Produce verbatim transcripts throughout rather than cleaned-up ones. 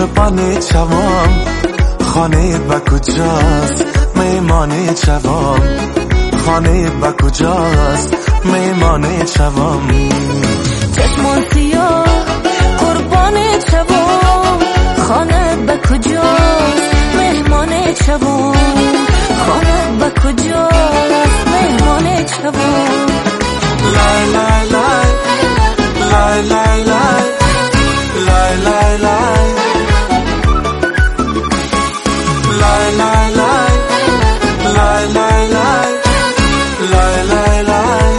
قربان چوام، خانه با کجاست میمان چوام، خانه با کجاست میمان چوام. چشمان سیاه قربان چوام، خانه با کجاست مهمان چوام، خانه با کجاست مهمان چوام. لای لای لای لای لای لای لای لای لای لای لای لای لای لای لای.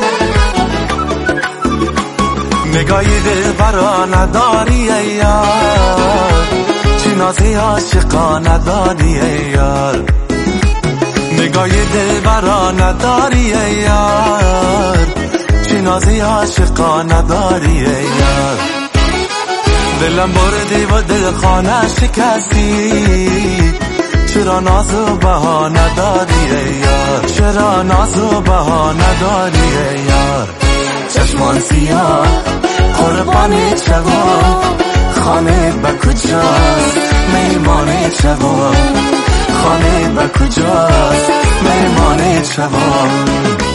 نگاهی دلبرا نداری ای یار، چی نازی عاشقا نداری ای یار. نگاهی دلبرا نداری ای یار، چی نازی عاشقا نداری ای یار. دلم بردی و دل خانه شکستی، چرا ناز و بها نداری ای یار، چرا ناز و بها نداری ای یار. چشمان سیاه قربان چوام، خانه با کجاست میمان چوام، خانه با کجاست میمان چوام.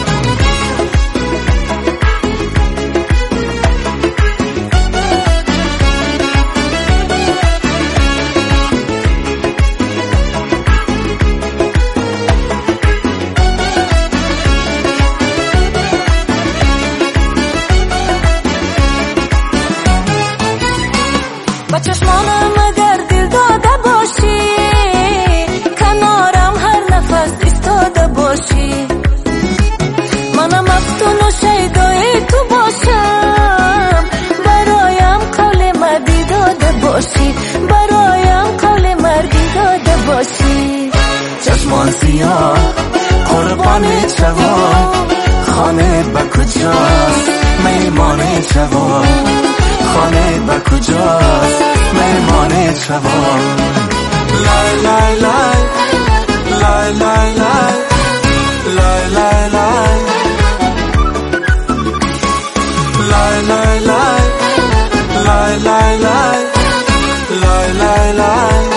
با چشمانم اگر دل داده باشی، کنارم هر نفس ایستاده باشی، منم مفتون و شیدای تو باشم، برایم قول مردی داده باشی، برایم قول مردی داده باشی. چشمان سیاه قربان چوام، خانه با کجاست میمان چوام، خانه با کجاست میمان چوام. لای لای لای لای لای لای لای لای لای لای لای لای لای لای لای لای لای.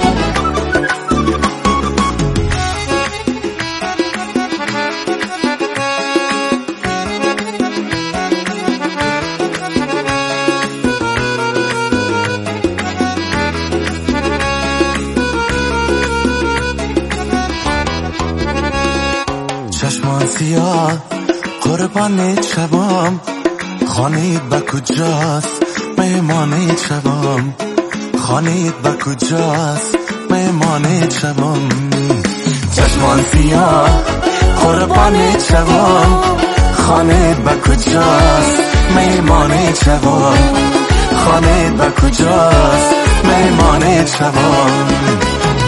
چشمان سیاه قربان چوام، خانه با کجاست میمان چوام، خانه با کجاست میمان چوام. چشمان سیاه قربان چوام، خانه با کجاست میمان چوام، خانه با کجاست میمان چوام.